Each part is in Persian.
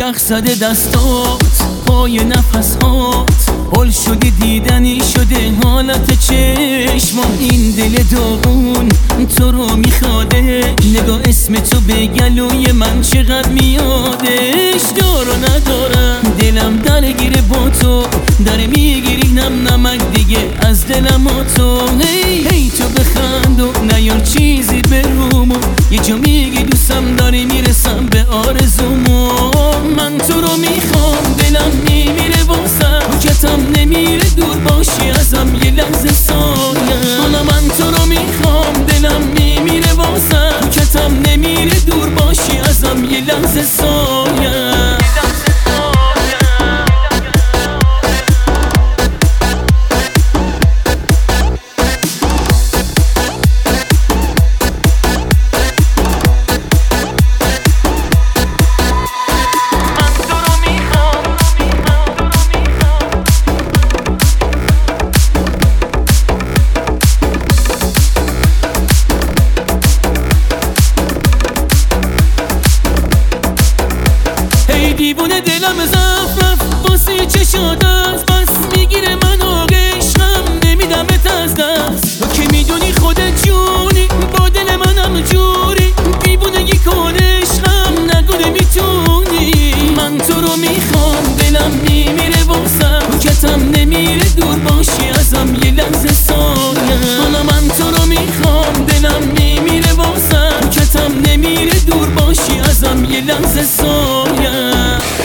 یخ زده دستات پای نفس هات حل شده دیدنی شده حالت چشما این دل داغون تو رو میخواده نگاه اسم تو به گلوی من چقدر میادش دار و ندارم دلم درگیره با تو داره میگیری نم نمک دیگه از دلم و تو هی تو بخند و نیار چیزی به رومو یه جا میگی دوستم داری میرسم به آرزومو من تو رو میخوام دلم میمیره واسم حکتم نمیره دور باشی ازم یه لحظه سایه حالا من تو رو میخوام دلم میمیره واسم حکتم نمیره دور باشی ازم یه لحظه سایه دیوونه دلم زفت رفت واسه چشات است بس میگیره منو عشقم نمیدمت از دست تو که میدونی خودت جونی با دل منم جوری دیوونگی کن عشقم نگو نمیتونی من تو رو میخوام دلم میمیره واسم حکتم نمیره دور باشی ازم یه لحظه سایه حالا من تو رو میخوام دلم میمیره واسم حکتم نمیره دور باشی ازم یه لحظه سایه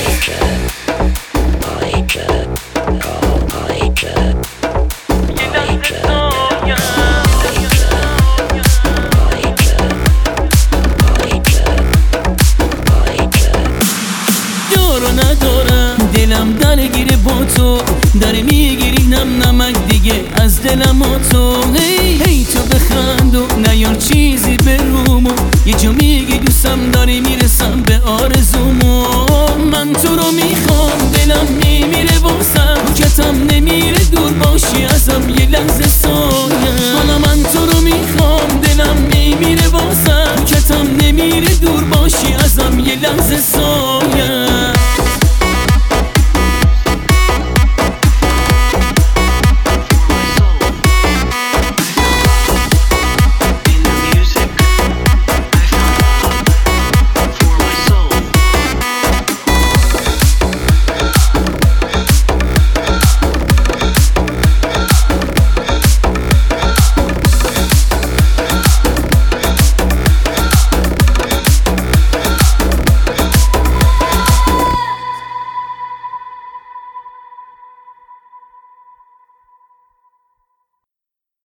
دلم درگیره با تو داره میگیری نم نمک دیگه از دلم و تو هی تو بخند و نیار چیزی به رومو یه جا میگی دوستم داری میرسم به آرزومو من تو رو میخوام دلم میمیره واسم حکتم نمیره دور باشی ازم یه لحظه سایه حالا من تو رو میخوام دلم میمیره واسم حکتم نمیره دور باشی ازم یه لحظه سایه